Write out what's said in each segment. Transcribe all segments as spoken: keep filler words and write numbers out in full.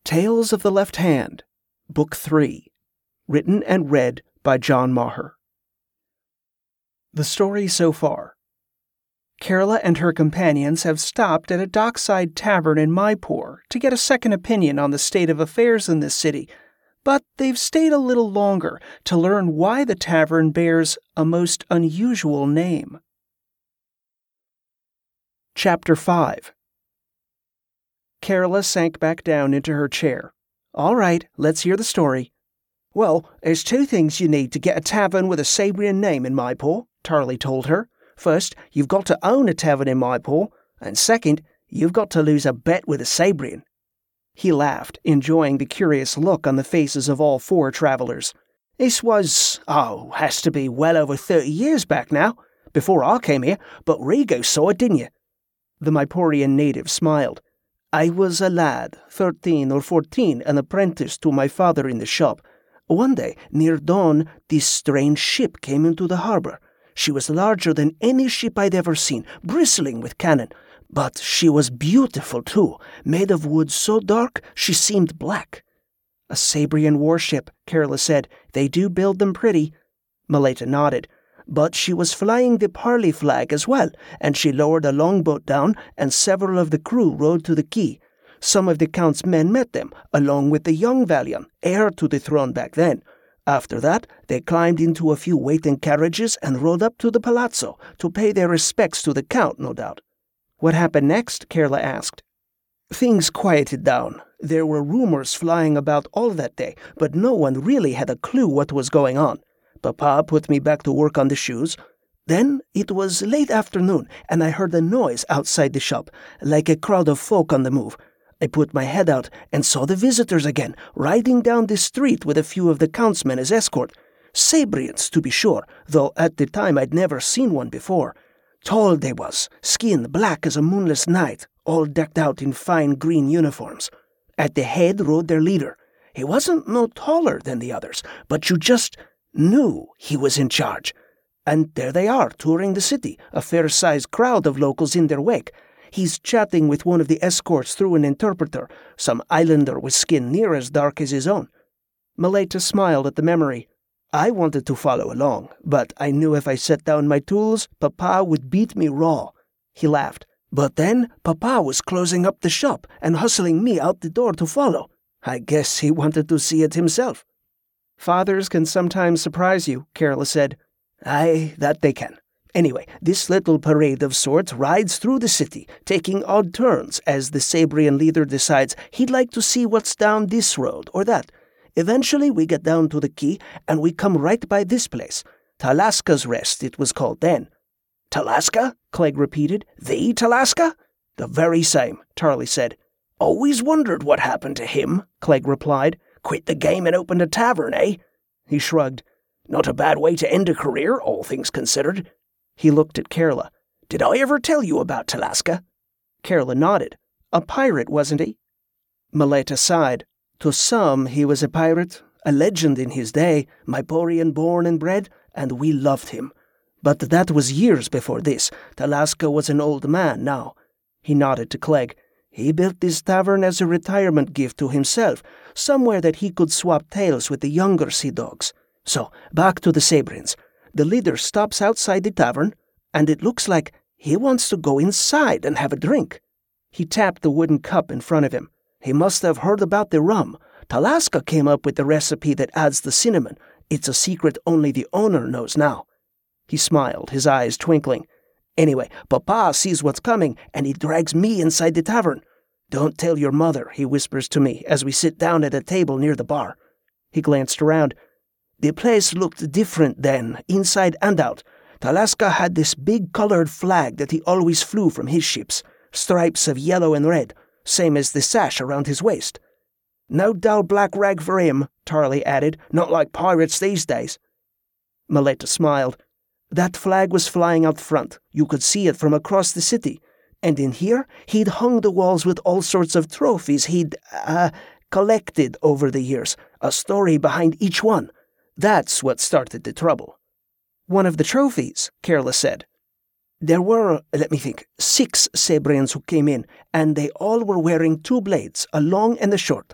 Tales of the Left Hand, Book three, written and read by John Maher. The story so far. Carola and her companions have stopped at a dockside tavern in Maipur to get a second opinion on the state of affairs in this city, but they've stayed a little longer to learn why the tavern bears a most unusual name. Chapter five. Carola sank back down into her chair. All right, let's hear the story. Well, there's two things you need to get a tavern with a Sabrian name in Maipur, Tarly told her. First, you've got to own a tavern in Maipur, and second, you've got to lose a bet with a Sabrian. He laughed, enjoying the curious look on the faces of all four travelers. This was, oh, has to be well over thirty years back now, before I came here, but Rigo saw it, didn't you? The Maipurian native smiled. I was a lad, thirteen or fourteen, an apprentice to my father in the shop. One day, near dawn, this strange ship came into the harbor. She was larger than any ship I'd ever seen, bristling with cannon. But she was beautiful, too, made of wood so dark she seemed black. A Sabrian warship, Carola said. They do build them pretty. Meleta nodded. But she was flying the Parley flag as well, and she lowered a longboat down, and several of the crew rowed to the quay. Some of the Count's men met them, along with the young Valiant, heir to the throne back then. After that, they climbed into a few waiting carriages and rode up to the palazzo to pay their respects to the Count, no doubt. What happened next? Carola asked. Things quieted down. There were rumors flying about all that day, but no one really had a clue what was going on. Papa put me back to work on the shoes. Then it was late afternoon, and I heard a noise outside the shop, like a crowd of folk on the move. I put my head out and saw the visitors again, riding down the street with a few of the Count's men as escort. Sabrians, to be sure, though at the time I'd never seen one before. Tall they was, skin black as a moonless night, all decked out in fine green uniforms. At the head rode their leader. He wasn't no taller than the others, but you just knew he was in charge. And there they are, touring the city, a fair-sized crowd of locals in their wake. He's chatting with one of the escorts through an interpreter, some islander with skin near as dark as his own. Meleta smiled at the memory. I wanted to follow along, but I knew if I set down my tools, Papa would beat me raw. He laughed. But then Papa was closing up the shop and hustling me out the door to follow. I guess he wanted to see it himself. Fathers can sometimes surprise you, Carola said. Aye, that they can. Anyway, this little parade of sorts rides through the city, taking odd turns as the Sabrian leader decides he'd like to see what's down this road or that. Eventually we get down to the quay, and we come right by this place. Talaska's Rest, it was called then. Talaska? Clegg repeated. The Talaska? The very same, Tarly said. Always wondered what happened to him, Clegg replied. Quit the game and opened a tavern, eh? He shrugged. Not a bad way to end a career, all things considered. He looked at Carola. Did I ever tell you about Talaska? Carola nodded. A pirate, wasn't he? Meleta sighed. To some, he was a pirate, a legend in his day, Maipurian born and bred, and we loved him. But that was years before this. Talaska was an old man now. He nodded to Clegg. He built this tavern as a retirement gift to himself, somewhere that he could swap tales with the younger sea dogs. So, back to the Sabrians. The leader stops outside the tavern, and it looks like he wants to go inside and have a drink. He tapped the wooden cup in front of him. He must have heard about the rum. Talaska came up with the recipe that adds the cinnamon. It's a secret only the owner knows now. He smiled, his eyes twinkling. Anyway, Papa sees what's coming, and he drags me inside the tavern. Don't tell your mother, he whispers to me as we sit down at a table near the bar. He glanced around. The place looked different then, inside and out. Talaska had this big colored flag that he always flew from his ships, stripes of yellow and red, same as the sash around his waist. No dull black rag for him, Tarly added, not like pirates these days. Meleta smiled. That flag was flying out front. You could see it from across the city. And in here, he'd hung the walls with all sorts of trophies he'd, uh, collected over the years, a story behind each one. That's what started the trouble. One of the trophies, Carola said. There were, let me think, six Sabrians who came in, and they all were wearing two blades, a long and a short.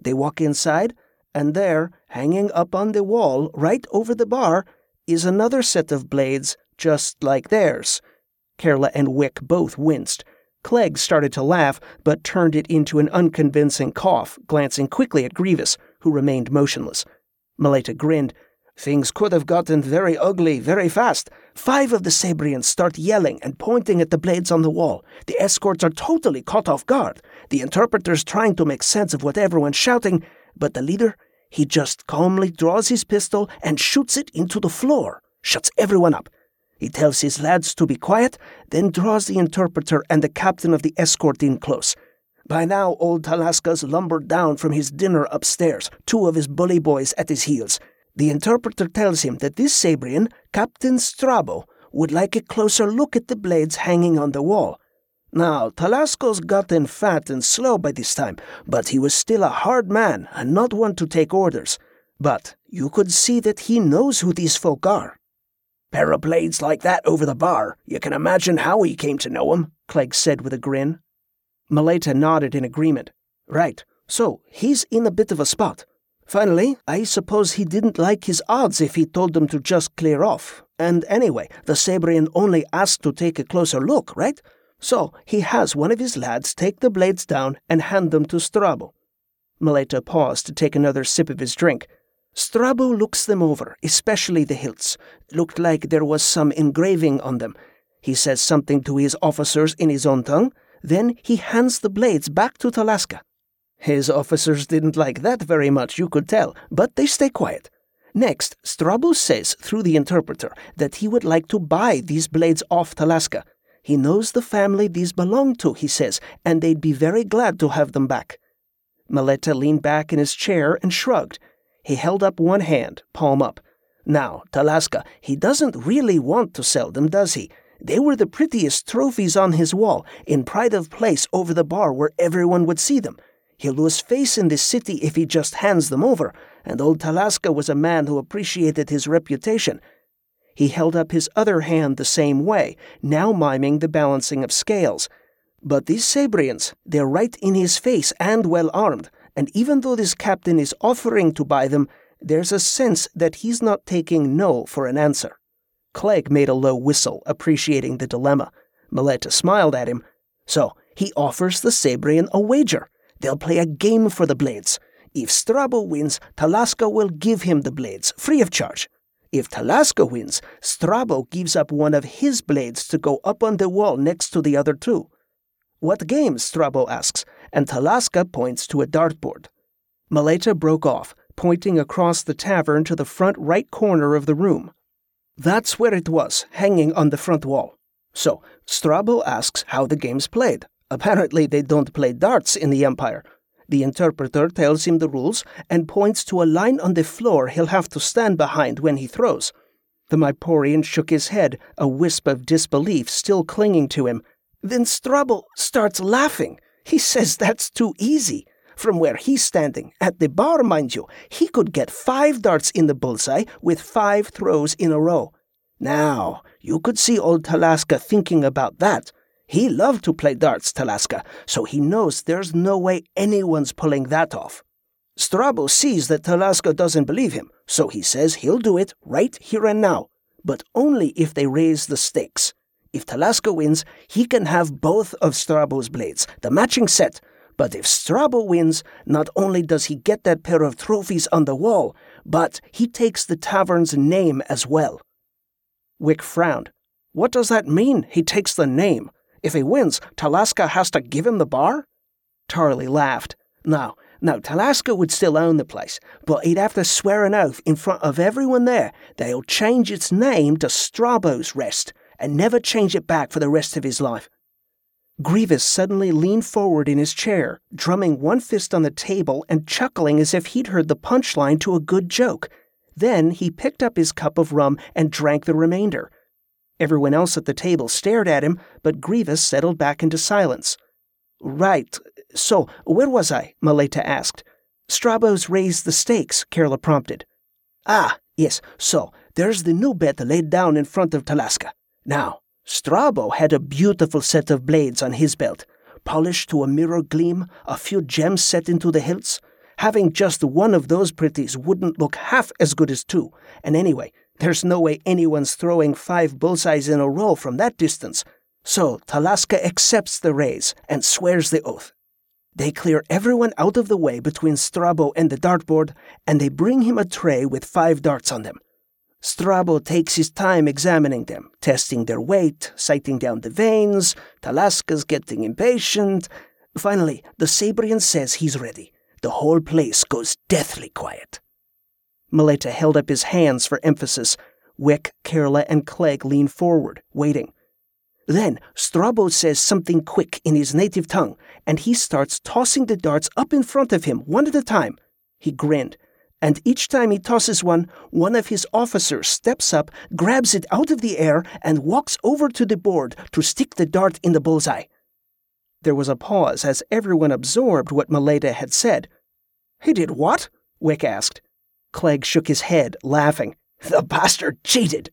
They walk inside, and there, hanging up on the wall, right over the bar, is another set of blades, just like theirs. Carla and Wick both winced. Clegg started to laugh, but turned it into an unconvincing cough, glancing quickly at Grievous, who remained motionless. Meleta grinned. Things could have gotten very ugly very fast. Five of the Sabrians start yelling and pointing at the blades on the wall. The escorts are totally caught off guard. The interpreter's trying to make sense of what everyone's shouting, but the leader, he just calmly draws his pistol and shoots it into the floor, shuts everyone up. He tells his lads to be quiet, then draws the interpreter and the captain of the escort in close. By now, old Talaska's lumbered down from his dinner upstairs, two of his bully boys at his heels. The interpreter tells him that this Sabrian, Captain Strabo, would like a closer look at the blades hanging on the wall. Now, Talasko's gotten fat and slow by this time, but he was still a hard man and not one to take orders. But you could see that he knows who these folk are. Pair of blades like that over the bar. You can imagine how he came to know 'em, Clegg said with a grin. Meleta nodded in agreement. Right, so he's in a bit of a spot. Finally, I suppose he didn't like his odds if he told them to just clear off. And anyway, the Sabrian only asked to take a closer look, right? So he has one of his lads take the blades down and hand them to Strabo. Meleta paused to take another sip of his drink. Strabo looks them over, especially the hilts. Looked like there was some engraving on them. He says something to his officers in his own tongue. Then he hands the blades back to Talaska. His officers didn't like that very much, you could tell, but they stay quiet. Next, Strabo says through the interpreter that he would like to buy these blades off Talaska. He knows the family these belong to, he says, and they'd be very glad to have them back. Meleta leaned back in his chair and shrugged. He held up one hand, palm up. Now, Talaska, he doesn't really want to sell them, does he? They were the prettiest trophies on his wall, in pride of place over the bar where everyone would see them. He'll lose face in this city if he just hands them over, and old Talaska was a man who appreciated his reputation. He held up his other hand the same way, now miming the balancing of scales. But these Sabrians, they're right in his face and well armed, and even though this captain is offering to buy them, there's a sense that he's not taking no for an answer. Clegg made a low whistle, appreciating the dilemma. Meleta smiled at him. So, he offers the Sabrian a wager. They'll play a game for the blades. If Strabo wins, Talaska will give him the blades, free of charge. If Talaska wins, Strabo gives up one of his blades to go up on the wall next to the other two. What game? Strabo asks, and Talaska points to a dartboard. Meleta broke off, pointing across the tavern to the front right corner of the room. That's where it was, hanging on the front wall. So, Strabo asks how the game's played. Apparently they don't play darts in the Empire. The interpreter tells him the rules and points to a line on the floor he'll have to stand behind when he throws. The Myporian shook his head, a wisp of disbelief still clinging to him. Then Strabo starts laughing. He says that's too easy. From where he's standing, at the bar, mind you, he could get five darts in the bullseye with five throws in a row. Now, you could see old Talaska thinking about that. He loved to play darts, Talaska, so he knows there's no way anyone's pulling that off. Strabo sees that Talaska doesn't believe him, so he says he'll do it right here and now, but only if they raise the stakes. If Talaska wins, he can have both of Strabo's blades, the matching set. But if Strabo wins, not only does he get that pair of trophies on the wall, but he takes the tavern's name as well. Wick frowned. What does that mean, he takes the name? If he wins, Talaska has to give him the bar? Tarly laughed. No, no, Talaska would still own the place, but he'd have to swear an oath in front of everyone there that he'll change its name to Strabo's Rest, and never change it back for the rest of his life. Grievous suddenly leaned forward in his chair, drumming one fist on the table and chuckling as if he'd heard the punchline to a good joke. Then he picked up his cup of rum and drank the remainder. Everyone else at the table stared at him, but Grievous settled back into silence. Right, so where was I? Meleta asked. Strabo's raised the stakes, Carla prompted. Ah, yes, so there's the new bet laid down in front of Talaska. Now, Strabo had a beautiful set of blades on his belt, polished to a mirror gleam, a few gems set into the hilts. Having just one of those pretties wouldn't look half as good as two, and anyway, there's no way anyone's throwing five bullseyes in a row from that distance. So Talaska accepts the raise and swears the oath. They clear everyone out of the way between Strabo and the dartboard, and they bring him a tray with five darts on them. Strabo takes his time examining them, testing their weight, sighting down the veins. Talaska's getting impatient. Finally, the Sabrian says he's ready. The whole place goes deathly quiet. Meleta held up his hands for emphasis. Wick, Kerla, and Clegg lean forward, waiting. Then Strabo says something quick in his native tongue, and he starts tossing the darts up in front of him, one at a time. He grinned, and each time he tosses one, one of his officers steps up, grabs it out of the air, and walks over to the board to stick the dart in the bullseye. There was a pause as everyone absorbed what Meleta had said. "He did what?" Wick asked. Clegg shook his head, laughing. "The bastard cheated."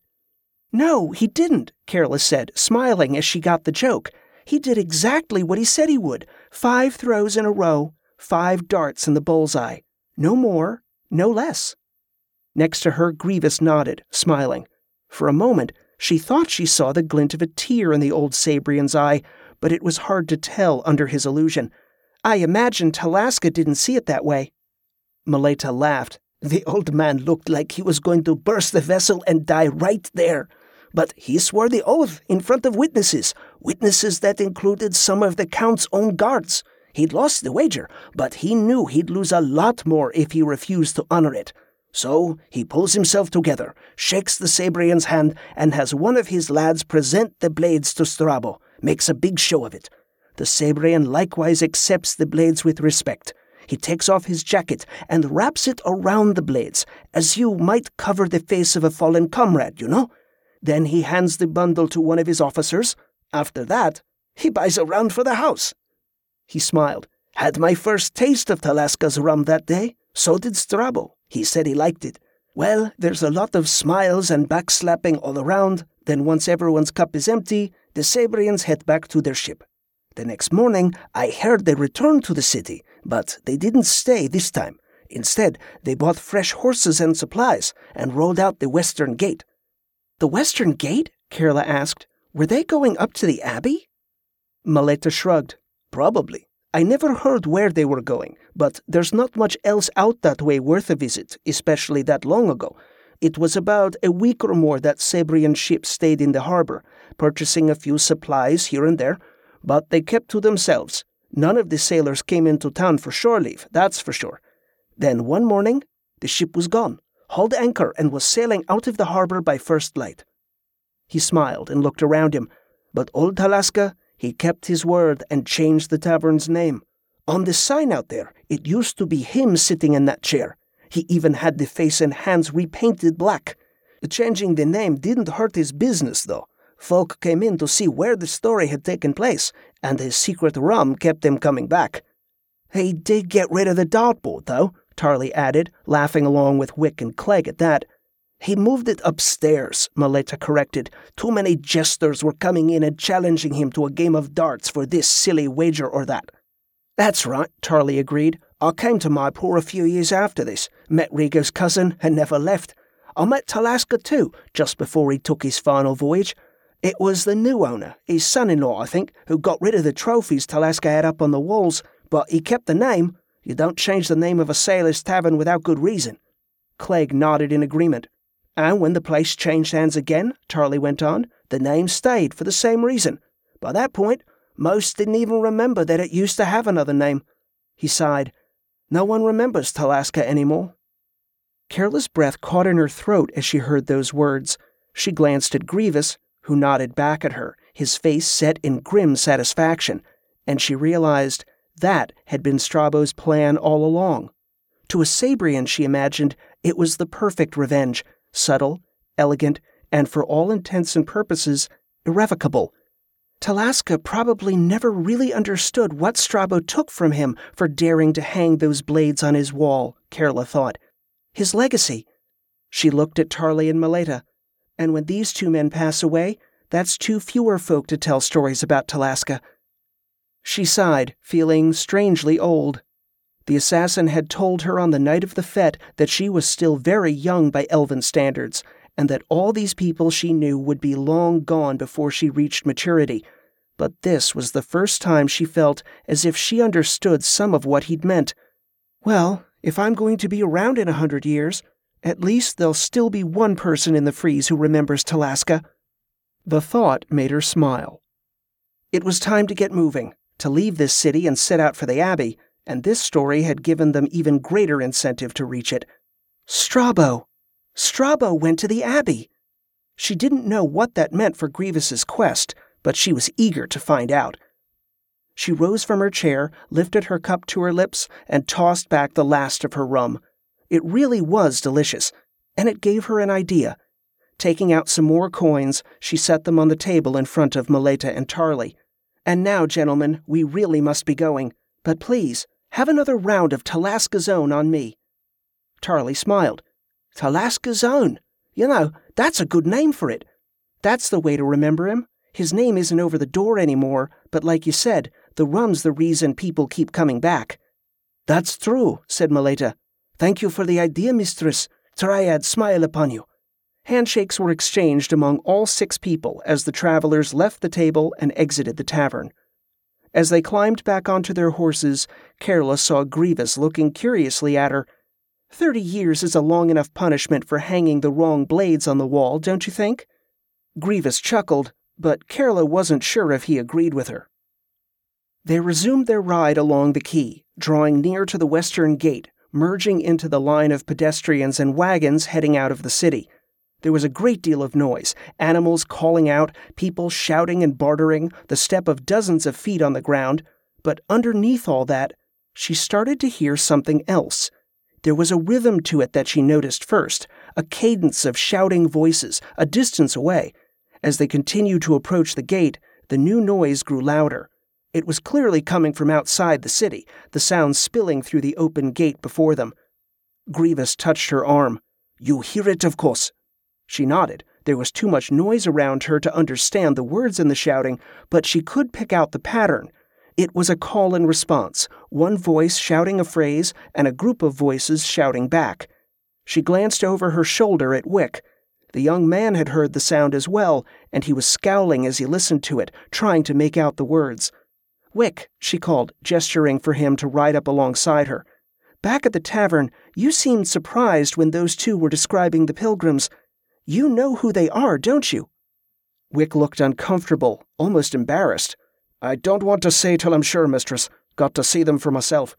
"No, he didn't," Kerla said, smiling as she got the joke. "He did exactly what he said he would. Five throws in a row, five darts in the bullseye. No more, no less." Next to her, Grievous nodded, smiling. For a moment, she thought she saw the glint of a tear in the old Sabrian's eye, but it was hard to tell under his illusion. "I imagine Talaska didn't see it that way." Meleta laughed. "The old man looked like he was going to burst the vessel and die right there. But he swore the oath in front of witnesses, witnesses that included some of the Count's own guards. He'd lost the wager, but he knew he'd lose a lot more if he refused to honor it. So he pulls himself together, shakes the Sabrian's hand, and has one of his lads present the blades to Strabo, makes a big show of it. The Sabrian likewise accepts the blades with respect. He takes off his jacket and wraps it around the blades, as you might cover the face of a fallen comrade, you know? Then he hands the bundle to one of his officers. After that, he buys a round for the house." He smiled. "Had my first taste of Talaska's rum that day. So did Strabo. He said he liked it. Well, there's a lot of smiles and backslapping all around. Then once everyone's cup is empty, the Sabrians head back to their ship. The next morning, I heard they returned to the city, but they didn't stay this time. Instead, they bought fresh horses and supplies and rolled out the western gate." "The western gate?" Kerla asked. "Were they going up to the abbey?" Meleta shrugged. "Probably. I never heard where they were going, but there's not much else out that way worth a visit, especially that long ago. It was about a week or more that Sabrian ships stayed in the harbor, purchasing a few supplies here and there, but they kept to themselves. None of the sailors came into town for shore leave, that's for sure. Then one morning, the ship was gone, hauled anchor, and was sailing out of the harbor by first light." He smiled and looked around him, but old Talaska, he kept his word and changed the tavern's name. On the sign out there, it used to be him sitting in that chair. He even had the face and hands repainted black. Changing the name didn't hurt his business, though. Folk came in to see where the story had taken place, and his secret rum kept them coming back. "He did get rid of the dartboard, though," Tarly added, laughing along with Wick and Clegg at that. "He moved it upstairs," Meleta corrected. "Too many jesters were coming in and challenging him to a game of darts for this silly wager or that." "That's right," Tarly agreed. "I came to Mypor a few years after this, met Rigo's cousin, and never left. I met Talaska too, just before he took his final voyage. It was the new owner, his son-in-law, I think, who got rid of the trophies Talaska had up on the walls, but he kept the name. You don't change the name of a sailor's tavern without good reason." Clegg nodded in agreement. "And when the place changed hands again," Tarly went on, "the name stayed for the same reason. By that point, most didn't even remember that it used to have another name." He sighed. "No one remembers Talaska anymore." Kerla's breath caught in her throat as she heard those words. She glanced at Grievous, who nodded back at her, his face set in grim satisfaction, and she realized that had been Strabo's plan all along. To a Sabrian, she imagined, it was the perfect revenge, subtle, elegant, and for all intents and purposes, irrevocable. Talaska probably never really understood what Strabo took from him for daring to hang those blades on his wall, Kerla thought. His legacy. She looked at Tarly and Meleta. And when these two men pass away, that's two fewer folk to tell stories about Talaska. She sighed, feeling strangely old. The assassin had told her on the night of the fete that she was still very young by elven standards, and that all these people she knew would be long gone before she reached maturity. But this was the first time she felt as if she understood some of what he'd meant. Well, if I'm going to be around in a hundred years, at least there'll still be one person in the Freeze who remembers Talaska. The thought made her smile. It was time to get moving, to leave this city and set out for the Abbey, and this story had given them even greater incentive to reach it. Strabo! Strabo went to the Abbey! She didn't know what that meant for Grievous's quest, but she was eager to find out. She rose from her chair, lifted her cup to her lips, and tossed back the last of her rum. It really was delicious, and it gave her an idea. Taking out some more coins, she set them on the table in front of Meleta and Tarly. And now, gentlemen, we really must be going. But please, have another round of Talaska's Own on me. Tarly smiled. Talaska's Own? You know, that's a good name for it. That's the way to remember him. His name isn't over the door anymore, but like you said, the rum's the reason people keep coming back. That's true, said Meleta. Thank you for the idea, mistress. Triad smile upon you. Handshakes were exchanged among all six people as the travelers left the table and exited the tavern. As they climbed back onto their horses, Carla saw Grievous looking curiously at her. Thirty years is a long enough punishment for hanging the wrong blades on the wall, don't you think? Grievous chuckled, but Carla wasn't sure if he agreed with her. They resumed their ride along the quay, drawing near to the western gate, merging into the line of pedestrians and wagons heading out of the city. There was a great deal of noise, animals calling out, people shouting and bartering, the step of dozens of feet on the ground. But underneath all that, she started to hear something else. There was a rhythm to it that she noticed first, a cadence of shouting voices, a distance away. As they continued to approach the gate, the new noise grew louder. It was clearly coming from outside the city, the sound spilling through the open gate before them. Grievous touched her arm. You hear it, of course. She nodded. There was too much noise around her to understand the words in the shouting, but she could pick out the pattern. It was a call and response, one voice shouting a phrase and a group of voices shouting back. She glanced over her shoulder at Wick. The young man had heard the sound as well, and he was scowling as he listened to it, trying to make out the words. Wick, she called, gesturing for him to ride up alongside her. Back at the tavern, you seemed surprised when those two were describing the pilgrims. You know who they are, don't you? Wick looked uncomfortable, almost embarrassed. I don't want to say till I'm sure, mistress. Got to see them for myself.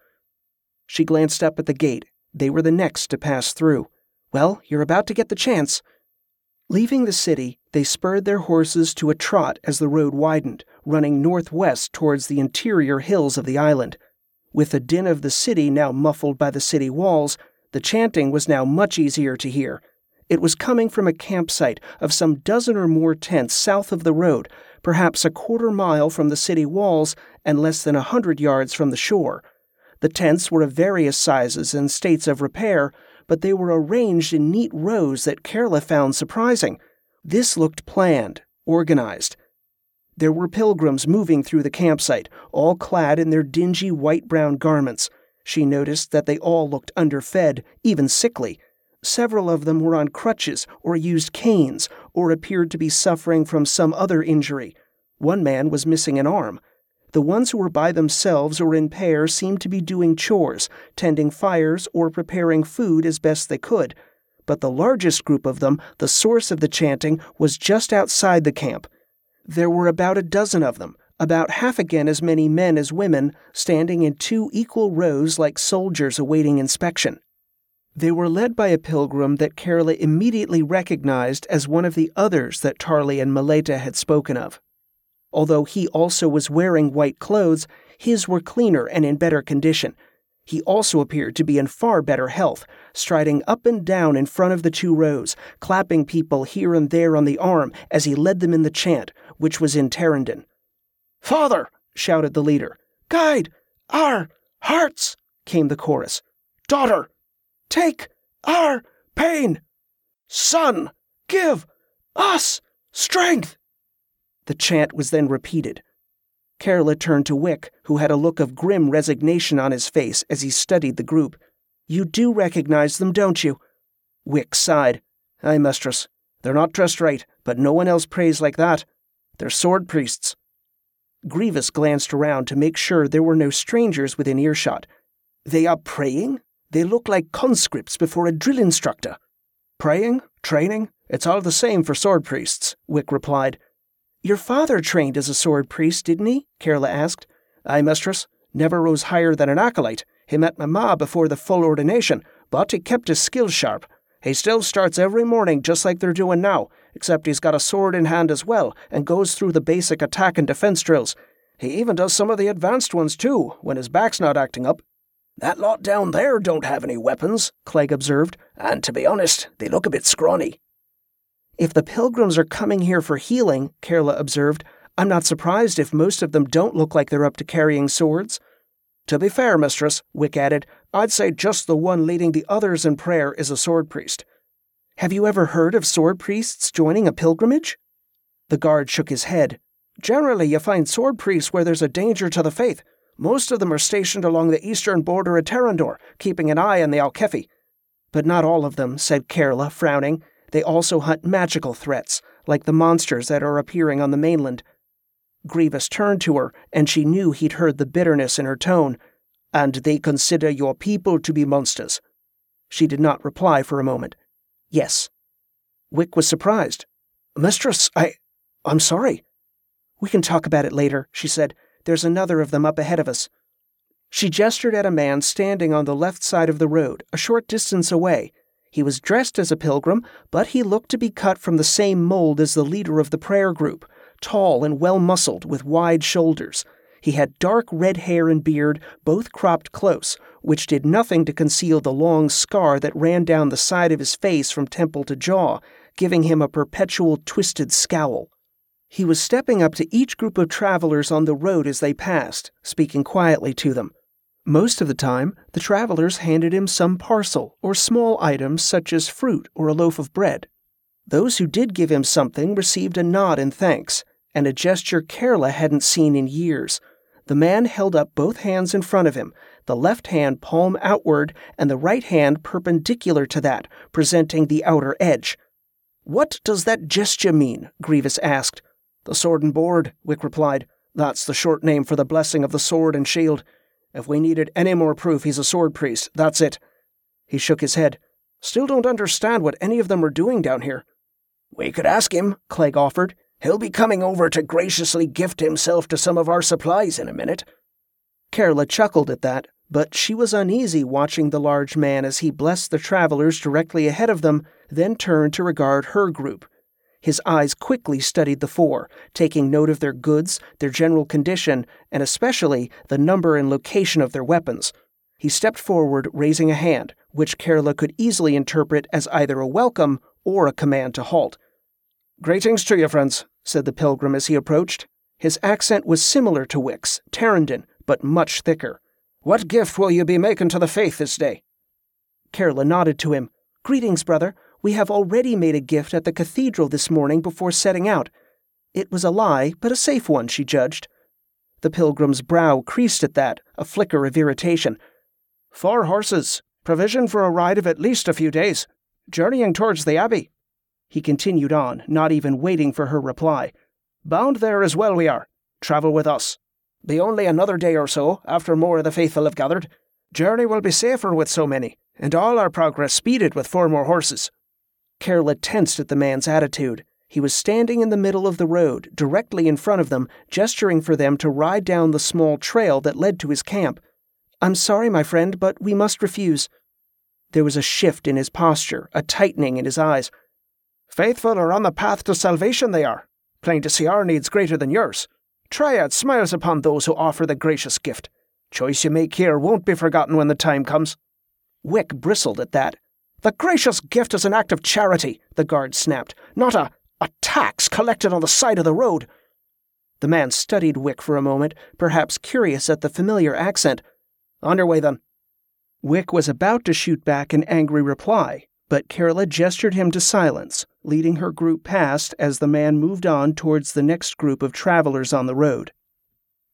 She glanced up at the gate. They were the next to pass through. Well, you're about to get the chance. Leaving the city, they spurred their horses to a trot as the road widened, running northwest towards the interior hills of the island. With the din of the city now muffled by the city walls, the chanting was now much easier to hear. It was coming from a campsite of some dozen or more tents south of the road, perhaps a quarter mile from the city walls and less than a hundred yards from the shore. The tents were of various sizes and states of repair, but they were arranged in neat rows that Carla found surprising. This looked planned, organized. There were pilgrims moving through the campsite, all clad in their dingy white-brown garments. She noticed that they all looked underfed, even sickly. Several of them were on crutches or used canes or appeared to be suffering from some other injury. One man was missing an arm. The ones who were by themselves or in pairs seemed to be doing chores, tending fires or preparing food as best they could. But the largest group of them, the source of the chanting, was just outside the camp. There were about a dozen of them, about half again as many men as women, standing in two equal rows like soldiers awaiting inspection. They were led by a pilgrim that Carla immediately recognized as one of the others that Tarly and Meleta had spoken of. Although he also was wearing white clothes, his were cleaner and in better condition. He also appeared to be in far better health, striding up and down in front of the two rows, clapping people here and there on the arm as he led them in the chant, which was in Terrandin. "Father!" shouted the leader. "Guide! Our hearts!" came the chorus. "Daughter! Take our pain! Son! Give us strength!" The chant was then repeated. Carla turned to Wick, who had a look of grim resignation on his face as he studied the group. "You do recognize them, don't you?" Wick sighed. "Aye, mistress. They're not dressed right, but no one else prays like that. They're sword priests." Grievous glanced around to make sure there were no strangers within earshot. "They are praying? They look like conscripts before a drill instructor." "Praying? Training? It's all the same for sword priests," Wick replied. "Your father trained as a sword priest, didn't he?" Carla asked. "Aye, mistress. Never rose higher than an acolyte. He met my ma before the full ordination, but he kept his skills sharp. He still starts every morning just like they're doing now, except he's got a sword in hand as well and goes through the basic attack and defense drills. He even does some of the advanced ones too, when his back's not acting up." "That lot down there don't have any weapons," Clegg observed, "and to be honest, they look a bit scrawny." "If the pilgrims are coming here for healing," Carla observed, "I'm not surprised if most of them don't look like they're up to carrying swords." "To be fair, mistress," Wick added, "I'd say just the one leading the others in prayer is a sword priest." "Have you ever heard of sword priests joining a pilgrimage?" The guard shook his head. "Generally, you find sword priests where there's a danger to the faith. Most of them are stationed along the eastern border of Terrandor, keeping an eye on the Alkefi." "But not all of them," said Carla, frowning. "They also hunt magical threats, like the monsters that are appearing on the mainland." Grievous turned to her, and she knew he'd heard the bitterness in her tone. "And they consider your people to be monsters?" She did not reply for a moment. "Yes." Wick was surprised. "Mistress, I... I'm sorry." "We can talk about it later," she said. "There's another of them up ahead of us." She gestured at a man standing on the left side of the road, a short distance away. He was dressed as a pilgrim, but he looked to be cut from the same mold as the leader of the prayer group, tall and well-muscled with wide shoulders. He had dark red hair and beard, both cropped close, which did nothing to conceal the long scar that ran down the side of his face from temple to jaw, giving him a perpetual twisted scowl. He was stepping up to each group of travelers on the road as they passed, speaking quietly to them. Most of the time, the travelers handed him some parcel or small items such as fruit or a loaf of bread. Those who did give him something received a nod in thanks, and a gesture Carla hadn't seen in years. The man held up both hands in front of him, the left hand palm outward and the right hand perpendicular to that, presenting the outer edge. "What does that gesture mean?" Grievous asked. "The sword and board," Wick replied. "That's the short name for the blessing of the sword and shield. If we needed any more proof he's a sword priest, that's it." He shook his head. "Still don't understand what any of them are doing down here." "We could ask him," Clegg offered. "He'll be coming over to graciously gift himself to some of our supplies in a minute." Carla chuckled at that, but she was uneasy watching the large man as he blessed the travelers directly ahead of them, then turned to regard her group. His eyes quickly studied the four, taking note of their goods, their general condition, and especially the number and location of their weapons. He stepped forward, raising a hand, which Carla could easily interpret as either a welcome or a command to halt. "Greetings to you, friends," said the pilgrim as he approached. His accent was similar to Wick's, Terrandon, but much thicker. "What gift will you be making to the faith this day?" Carla nodded to him. "Greetings, brother. We have already made a gift at the cathedral this morning before setting out." It was a lie, but a safe one, she judged. The pilgrim's brow creased at that, a flicker of irritation. "Four horses. Provision for a ride of at least a few days. Journeying towards the abbey." He continued on, not even waiting for her reply. "Bound there as well we are. Travel with us. Be only another day or so after more of the faithful have gathered. Journey will be safer with so many, and all our progress speeded with four more horses." Carla tensed at the man's attitude. He was standing in the middle of the road, directly in front of them, gesturing for them to ride down the small trail that led to his camp. "I'm sorry, my friend, but we must refuse." There was a shift in his posture, a tightening in his eyes. "Faithful are on the path to salvation they are. Plain to see our needs greater than yours. Triad smiles upon those who offer the gracious gift. Choice you make here won't be forgotten when the time comes." Wick bristled at that. "The gracious gift is an act of charity," the guard snapped, "not a, a tax collected on the side of the road." The man studied Wick for a moment, perhaps curious at the familiar accent. "On your way, then." Wick was about to shoot back an angry reply, but Carla gestured him to silence, leading her group past as the man moved on towards the next group of travelers on the road.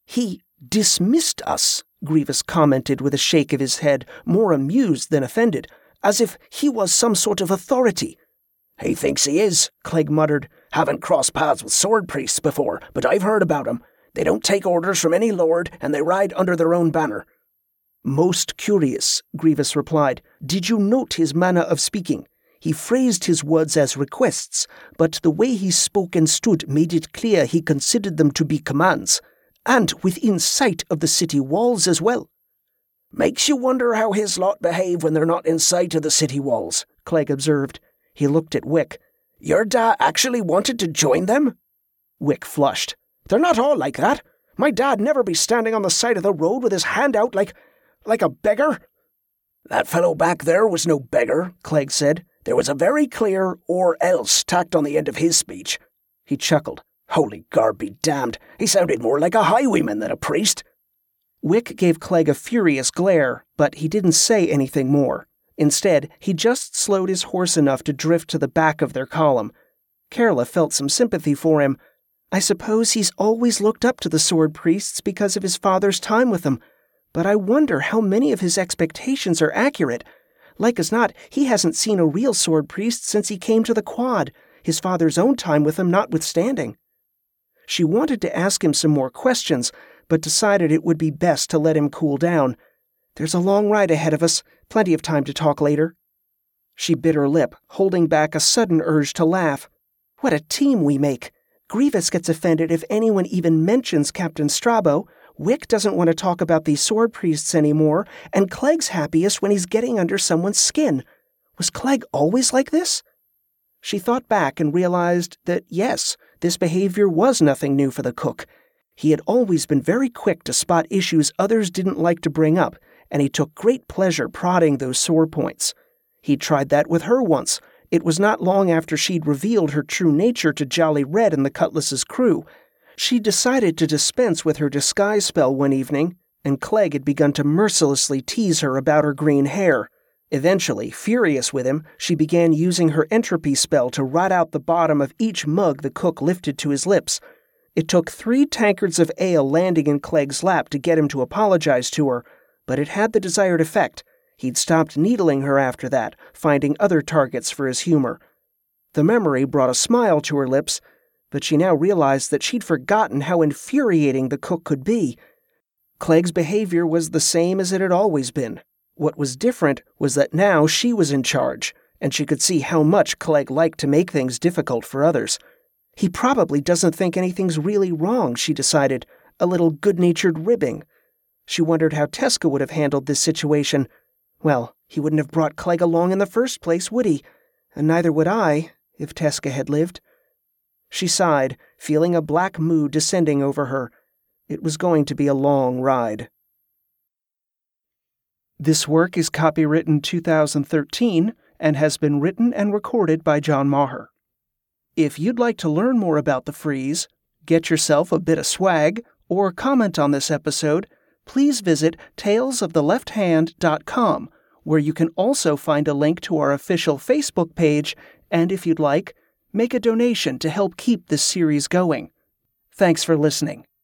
He dismissed us, Grievous commented with a shake of his head, more amused than offended, as if he was some sort of authority. He thinks he is, Clegg muttered. Haven't crossed paths with sword priests before, but I've heard about 'em. They don't take orders from any lord, and they ride under their own banner. Most curious, Grievous replied. Did you note his manner of speaking? He phrased his words as requests, but the way he spoke and stood made it clear he considered them to be commands, and within sight of the city walls as well. Makes you wonder how his lot behave when they're not in sight of the city walls, Clegg observed. He looked at Wick. Your dad actually wanted to join them? Wick flushed. They're not all like that. My dad never be standing on the side of the road with his hand out like, like a beggar. That fellow back there was no beggar, Clegg said. There was a very clear or else tacked on the end of his speech. He chuckled. Holy garb be damned. He sounded more like a highwayman than a priest. Wick gave Clegg a furious glare, but he didn't say anything more. Instead, he just slowed his horse enough to drift to the back of their column. Kerla felt some sympathy for him. I suppose he's always looked up to the sword priests because of his father's time with them, but I wonder how many of his expectations are accurate. Like as not, he hasn't seen a real sword priest since he came to the quad, his father's own time with him notwithstanding. She wanted to ask him some more questions, but decided it would be best to let him cool down. There's a long ride ahead of us, plenty of time to talk later. She bit her lip, holding back a sudden urge to laugh. What a team we make! Grievous gets offended if anyone even mentions Captain Strabo, Wick doesn't want to talk about these sword priests anymore, and Clegg's happiest when he's getting under someone's skin. Was Clegg always like this? She thought back and realized that, yes, this behavior was nothing new for the cook. He had always been very quick to spot issues others didn't like to bring up, and he took great pleasure prodding those sore points. He'd tried that with her once. It was not long after she'd revealed her true nature to Jolly Red and the Cutlass's crew. She decided to dispense with her disguise spell one evening, and Clegg had begun to mercilessly tease her about her green hair. Eventually, furious with him, she began using her entropy spell to rot out the bottom of each mug the cook lifted to his lips. It took three tankards of ale landing in Clegg's lap to get him to apologize to her, but it had the desired effect. He'd stopped needling her after that, finding other targets for his humor. The memory brought a smile to her lips, but she now realized that she'd forgotten how infuriating the cook could be. Clegg's behavior was the same as it had always been. What was different was that now she was in charge, and she could see how much Clegg liked to make things difficult for others. He probably doesn't think anything's really wrong, she decided, a little good-natured ribbing. She wondered how Teska would have handled this situation. Well, he wouldn't have brought Clegg along in the first place, would he? And neither would I, if Teska had lived. She sighed, feeling a black mood descending over her. It was going to be a long ride. This work is copywritten two thousand thirteen and has been written and recorded by John Maher. If you'd like to learn more about the Freeze, get yourself a bit of swag, or comment on this episode, please visit tales of the left hand dot com, where you can also find a link to our official Facebook page, and if you'd like, make a donation to help keep this series going. Thanks for listening.